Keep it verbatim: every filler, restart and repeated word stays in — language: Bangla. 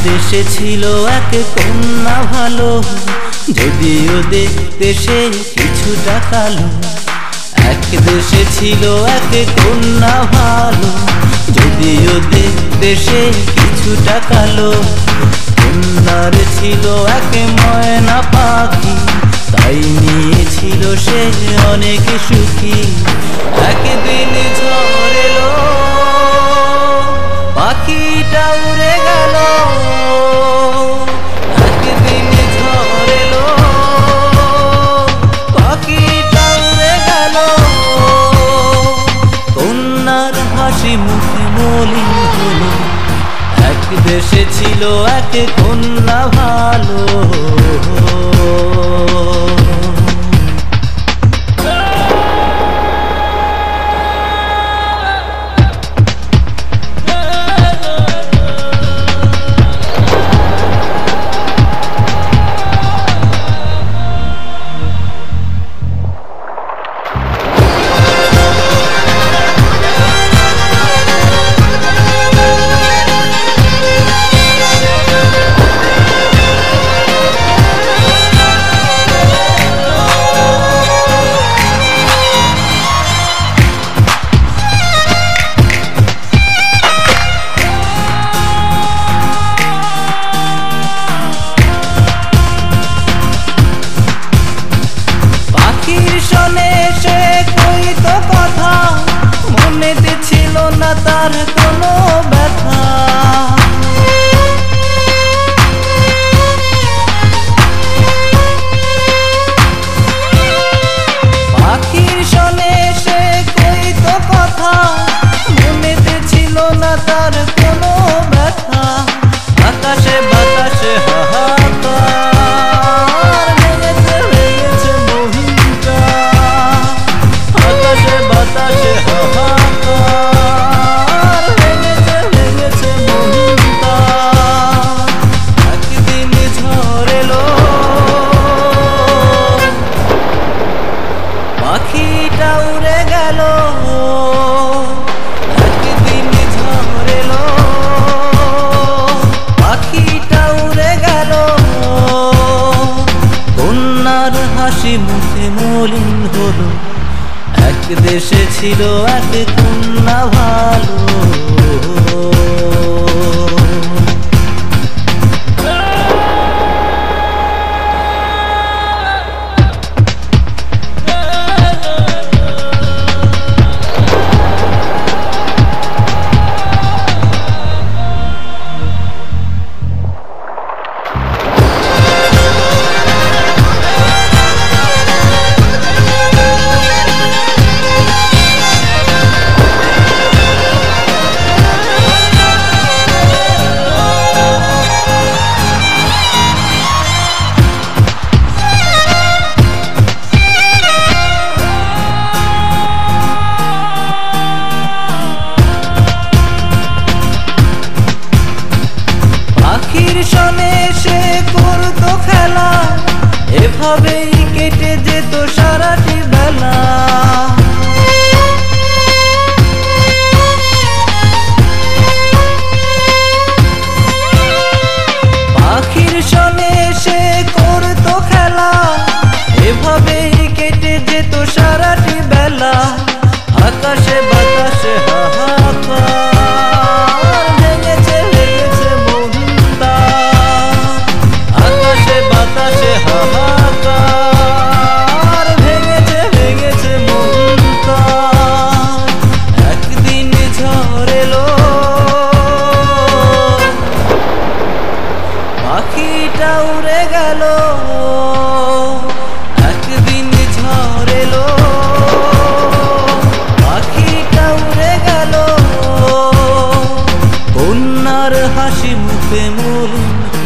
দেশে ছিল এক কন্যা ভালো, যদিও দেখতে সে কিছুটা কালো। এক দেশে ছিল এক কন্যা ভালো, যদিও দেখতে সে কিছুটা কালো। কন্যার ছিল এক ময়না পাখি, তাই নিয়েছিল সে অনেক সুখী। একদিন ঝড় এলো, পাখিটা উড়ে গেল। একদিন ঝড় এলো, পাখিটা উড়ে গেল। কন্যার হাসি মুখে মলিন হলো, এক দেশে ছিল এক কন্যা ভালো। মনেতে ছিল না তার কোনো ব্যথা, পাখির শোনে সে কইত কথা। মনেতে ছিল না তার কোনো ব্যথা, আকাশে বাতাসে হাহাকার, ভেঙেছে ভেঙেছে মনটা। আকাশে বাতাসে হাহাকার, ভেঙেছে ভেঙেছে মনটা। একদিন ঝড় এলো, পাখিটা উড়ে গেল। একদিন ঝড় এলো, পাখিটা উড়ে গেল। কন্যার হাসি মুখে মলিন হলো, এক দেশে ছিল এক কন্যা ভালো। পাখির শোনে সে করতো খেলা, এভাবেই কেটে যেত সারাটি বেলা। পাখির শোনে সে করতো খেলা, এভাবেই কেটে যেত সারাটি বেলা। আকাশে বাতাসে হাহাকার, ভেঙেছে ভেঙেছে মনটা। আকাশে বাতাসে হাহাকার, ভেঙেছে ভেঙেছে মনটা। একদিন ঝড় এলো, পাখিটা উড়ে গেল। একদিন ঝড় এলো, পাখিটা উড়ে গেল। কন্যার হাসি মুখে মলিন